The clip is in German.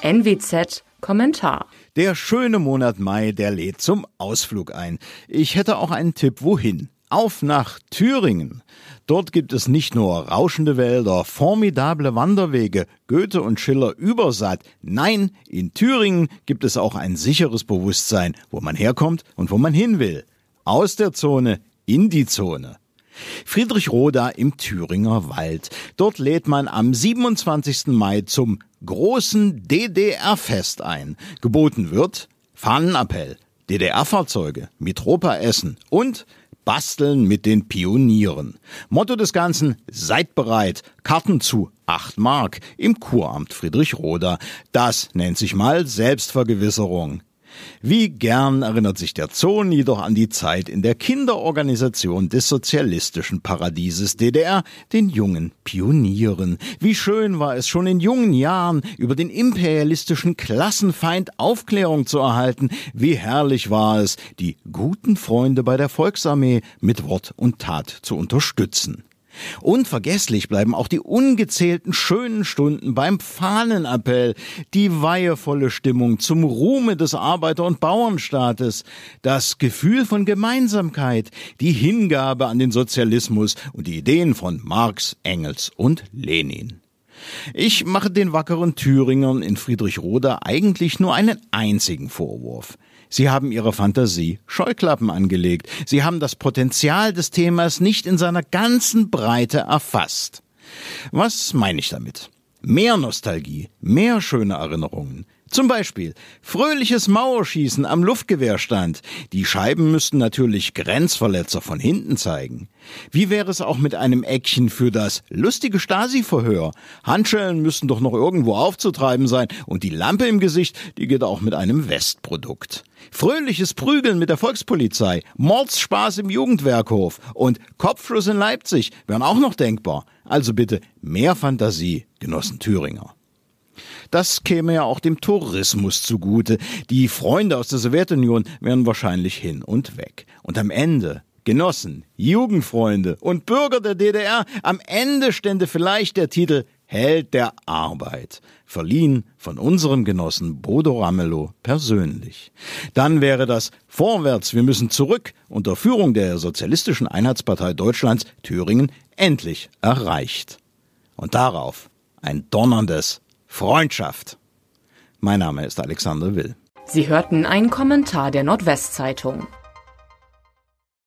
NWZ Kommentar. Der schöne Monat Mai, der lädt zum Ausflug ein. Ich hätte auch einen Tipp, wohin? Auf nach Thüringen. Dort gibt es nicht nur rauschende Wälder, formidable Wanderwege, Goethe und Schiller übersatt. Nein, in Thüringen gibt es auch ein sicheres Bewusstsein, wo man herkommt und wo man hin will. Aus der Zone in die Zone. Friedrich Roda im Thüringer Wald. Dort lädt man am 27. Mai zum großen DDR-Fest ein. Geboten wird Fahnenappell, DDR-Fahrzeuge, Mitropa-Essen und Basteln mit den Pionieren. Motto des Ganzen: Seid bereit. Karten zu 8 Mark im Kuramt Friedrich Roda. Das nennt sich mal Selbstvergewisserung. Wie gern erinnert sich der Zon jedoch an die Zeit in der Kinderorganisation des sozialistischen Paradieses DDR, den jungen Pionieren. Wie schön war es schon in jungen Jahren, über den imperialistischen Klassenfeind Aufklärung zu erhalten. Wie herrlich war es, die guten Freunde bei der Volksarmee mit Wort und Tat zu unterstützen. Unvergesslich bleiben auch die ungezählten schönen Stunden beim Fahnenappell, die weihevolle Stimmung zum Ruhme des Arbeiter- und Bauernstaates, das Gefühl von Gemeinsamkeit, die Hingabe an den Sozialismus und die Ideen von Marx, Engels und Lenin. Ich mache den wackeren Thüringern in Friedrich Roda eigentlich nur einen einzigen Vorwurf. Sie haben ihrer Fantasie Scheuklappen angelegt. Sie haben das Potenzial des Themas nicht in seiner ganzen Breite erfasst. Was meine ich damit? Mehr Nostalgie, mehr schöne Erinnerungen. Zum Beispiel fröhliches Mauerschießen am Luftgewehrstand. Die Scheiben müssten natürlich Grenzverletzer von hinten zeigen. Wie wäre es auch mit einem Eckchen für das lustige Stasi-Verhör? Handschellen müssten doch noch irgendwo aufzutreiben sein und die Lampe im Gesicht, die geht auch mit einem Westprodukt. Fröhliches Prügeln mit der Volkspolizei, Mordsspaß im Jugendwerkhof und Kopfschuss in Leipzig wären auch noch denkbar. Also bitte mehr Fantasie, Genossen Thüringer. Das käme ja auch dem Tourismus zugute. Die Freunde aus der Sowjetunion wären wahrscheinlich hin und weg. Und am Ende, Genossen, Jugendfreunde und Bürger der DDR, am Ende stände vielleicht der Titel Held der Arbeit, verliehen von unserem Genossen Bodo Ramelow persönlich. Dann wäre das Vorwärts, wir müssen zurück unter Führung der Sozialistischen Einheitspartei Deutschlands Thüringen endlich erreicht. Und darauf ein donnerndes Freundschaft. Mein Name ist Alexander Will. Sie hörten einen Kommentar der Nordwestzeitung.